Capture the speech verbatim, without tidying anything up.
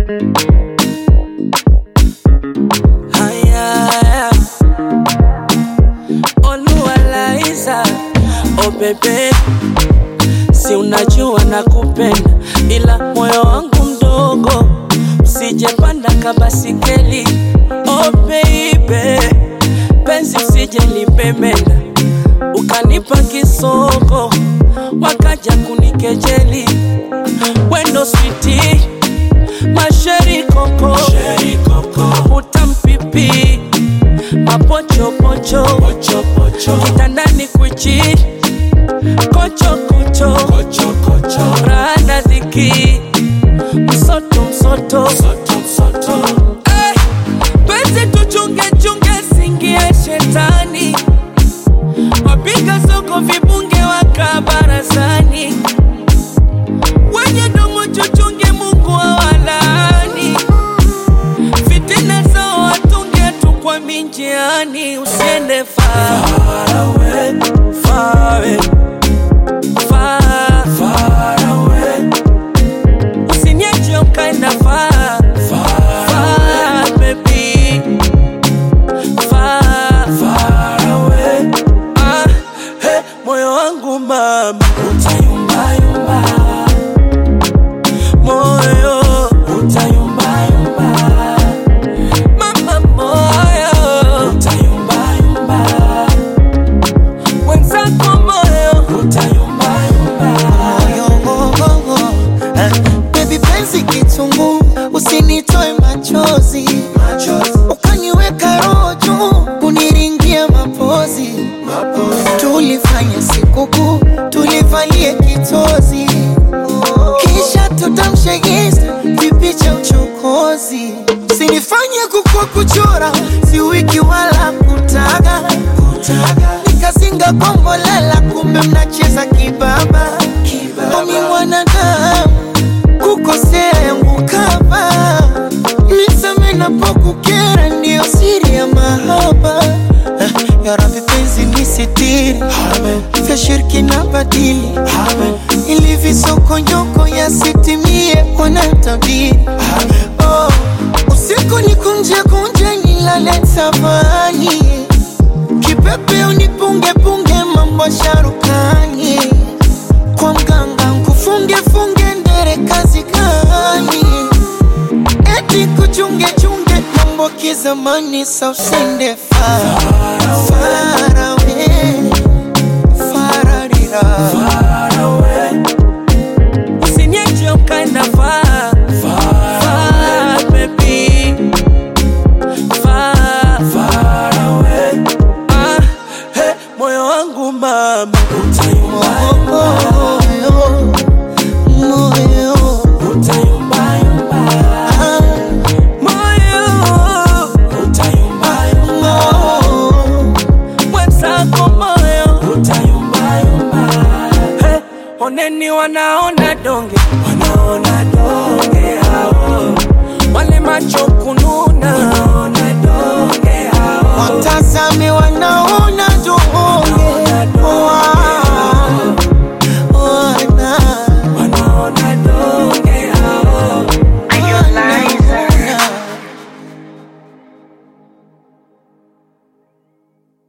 Haya Oluwalaiza, oh bebe, si unajua nakupenda, ila moyo wangu mdogo, usije panda kabasikeli. Oh baby, penzi usije lipemenda, ukanipa kisoko, wakaja kunikejeli. Wendo sweetie, masheri koko, utampipi, mapocho pocho, pocho, pocho. Kitandani kuchi, kocho kocho, kocho, kocho. Rada dhiki, msoto msoto, msoto, msoto. Hey, penzi tuchunge chunge singie shetani, wapiga soko vibunge wakabarazani, wenye domo chuchunge Mungu awalani, fitina zao watunge tu kwa minjiani. Usiende far, far away, far away, far, far away. Usiniache ukaenda far, far, far baby, far, far away. Ah, hey, moyo wangu mama, utayumba yumba, moyo utayumba yumba, mama moyo utayumba yumba, wenzako moyo utayumba yumba. Moyo gogo, uh, baby penzi kitungu, usinitoe machozi, machozi. Ukaniweka roho juu, uniringia mapozi, mapozi. Tulifanya sikukuu, tulivalie kitozi, oh. Kisha tutamshegeza vipicha uchokozi. Sinifanye kukua kuchora, si wiki wala kutaga, kutaga. Nikazinga kombolela, kumbe mnacheza kibaba, kibaba. Omi mwanadamu, kukosea yangu kaba, nisame napokukera, ndio siri ya mahaba. Ya Rabbi penzi nisitiri, vya shirki na badili, ili visoko nyoko ya sitimie wanatabiri. Oh, usiku nikunje kunje nilale tabani, kipepe unipunge punge mambo sharukani, kwa mganga nkufunge funge ndere kazi gani, eti kuchunge chunge mambo kizamani. Sa usende far, far away, far arira, far away. Usiniache ukaenda far, far, far baby, far, far away. Ah, hey, moyo wangu mama, utayumba yumba, moyo utayumba yumba, moyo utayumba yumba, mwenzako moyo utayumba yumba. Hey, oneni wanaona donge, wanaona donge hao, wale macho kununa, wanaona donge hao. Watazame wanaona donge,